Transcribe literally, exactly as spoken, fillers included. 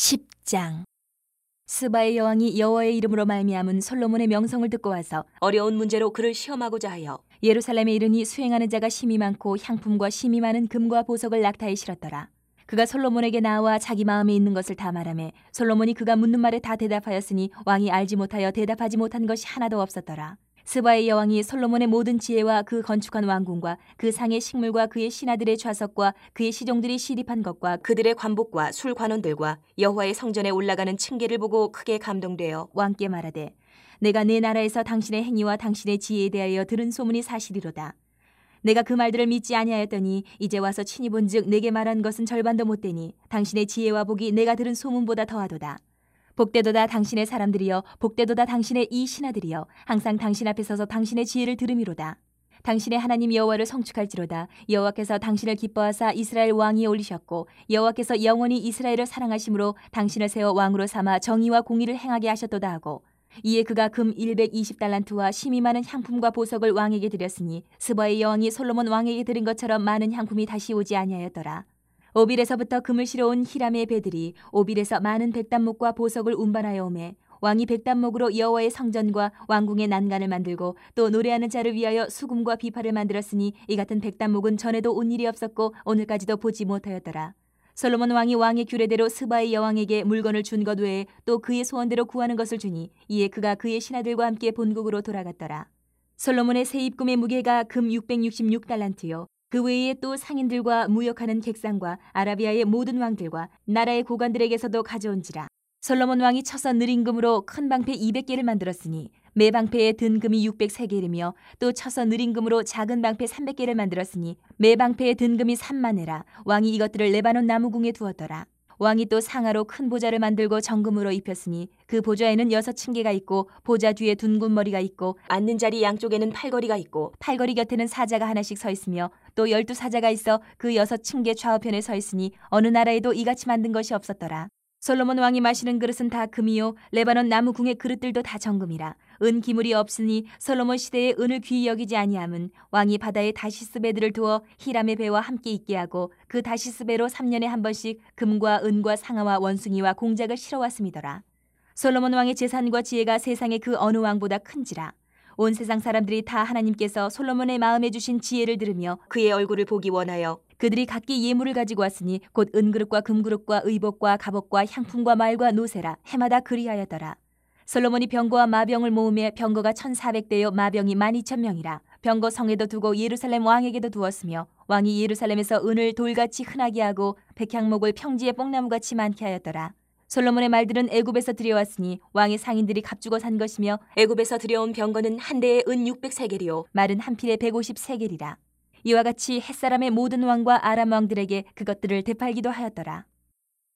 십 장. 스바의 여왕이 여호와의 이름으로 말미암은 솔로몬의 명성을 듣고 와서 어려운 문제로 그를 시험하고자 하여 예루살렘에 이르니 수행하는 자가 심이 많고 향품과 심이 많은 금과 보석을 낙타에 실었더라. 그가 솔로몬에게 나와 자기 마음에 있는 것을 다 말하매 솔로몬이 그가 묻는 말에 다 대답하였으니 왕이 알지 못하여 대답하지 못한 것이 하나도 없었더라. 스바의 여왕이 솔로몬의 모든 지혜와 그 건축한 왕궁과 그 상의 식물과 그의 신하들의 좌석과 그의 시종들이 시립한 것과 그들의 관복과 술 관원들과 여호와의 성전에 올라가는 층계를 보고 크게 감동되어 왕께 말하되 내가 내 나라에서 당신의 행위와 당신의 지혜에 대하여 들은 소문이 사실이로다. 내가 그 말들을 믿지 아니하였더니 이제 와서 친히 본즉 내게 말한 것은 절반도 못되니 당신의 지혜와 복이 내가 들은 소문보다 더하도다. 복되도다 당신의 사람들이여, 복되도다 당신의 이 신하들이여, 항상 당신 앞에 서서 당신의 지혜를 들음이로다. 당신의 하나님 여호와를 성축할지로다. 여호와께서 당신을 기뻐하사 이스라엘 왕위에 올리셨고 여호와께서 영원히 이스라엘을 사랑하심으로 당신을 세워 왕으로 삼아 정의와 공의를 행하게 하셨도다 하고, 이에 그가 금 백이십 달란트와 심이 많은 향품과 보석을 왕에게 드렸으니 스바의 여왕이 솔로몬 왕에게 드린 것처럼 많은 향품이 다시 오지 아니하였더라. 오빌에서부터 금을 실어온 히람의 배들이 오빌에서 많은 백단목과 보석을 운반하여 오매 왕이 백단목으로 여호와의 성전과 왕궁의 난간을 만들고 또 노래하는 자를 위하여 수금과 비파를 만들었으니 이 같은 백단목은 전에도 온 일이 없었고 오늘까지도 보지 못하였더라. 솔로몬 왕이 왕의 규례대로 스바의 여왕에게 물건을 준 것 외에 또 그의 소원대로 구하는 것을 주니 이에 그가 그의 신하들과 함께 본국으로 돌아갔더라. 솔로몬의 세입금의 무게가 금 육백육십육 달란트요 그 외에 또 상인들과 무역하는 객상과 아라비아의 모든 왕들과 나라의 고관들에게서도 가져온지라. 솔로몬 왕이 쳐서 느린 금으로 큰 방패 이백 개를 만들었으니 매 방패에 든 금이 육백삼 개이며 또 쳐서 느린 금으로 작은 방패 삼백 개를 만들었으니 매 방패에 든 금이 삼만 회라. 왕이 이것들을 레바논 나무궁에 두었더라. 왕이 또 상아로 큰 보좌를 만들고 정금으로 입혔으니 그 보좌에는 여섯 층계가 있고 보좌 뒤에 둔군 머리가 있고 앉는 자리 양쪽에는 팔걸이가 있고 팔걸이 곁에는 사자가 하나씩 서 있으며 또 열두 사자가 있어 그 여섯 층계 좌우편에 서 있으니 어느 나라에도 이같이 만든 것이 없었더라. 솔로몬 왕이 마시는 그릇은 다 금이요 레바논 나무궁의 그릇들도 다 정금이라. 은 기물이 없으니 솔로몬 시대에 은을 귀히 여기지 아니함은 왕이 바다에 다시스 배들을 두어 히람의 배와 함께 있게 하고 그 다시스 배로 삼 년에 한 번씩 금과 은과 상아와 원숭이와 공작을 실어왔음이더라. 솔로몬 왕의 재산과 지혜가 세상의 그 어느 왕보다 큰지라. 온 세상 사람들이 다 하나님께서 솔로몬의 마음에 주신 지혜를 들으며 그의 얼굴을 보기 원하여 그들이 각기 예물을 가지고 왔으니 곧 은그릇과 금그릇과 의복과 갑옷과 향품과 말과 노새라. 해마다 그리하였더라. 솔로몬이 병거와 마병을 모으며 병거가 천사백 대요 마병이 만 이천 명이라. 병거 성에도 두고 예루살렘 왕에게도 두었으며 왕이 예루살렘에서 은을 돌같이 흔하게 하고 백향목을 평지에 뽕나무같이 많게 하였더라. 솔로몬의 말들은 애굽에서 들여왔으니 왕의 상인들이 값주고 산 것이며 애굽에서 들여온 병거는 한 대에 은 육백삼 개리요 말은 한 필에 백오십삼 개리라. 이와 같이 햇사람의 모든 왕과 아람 왕들에게 그것들을 되팔기도 하였더라.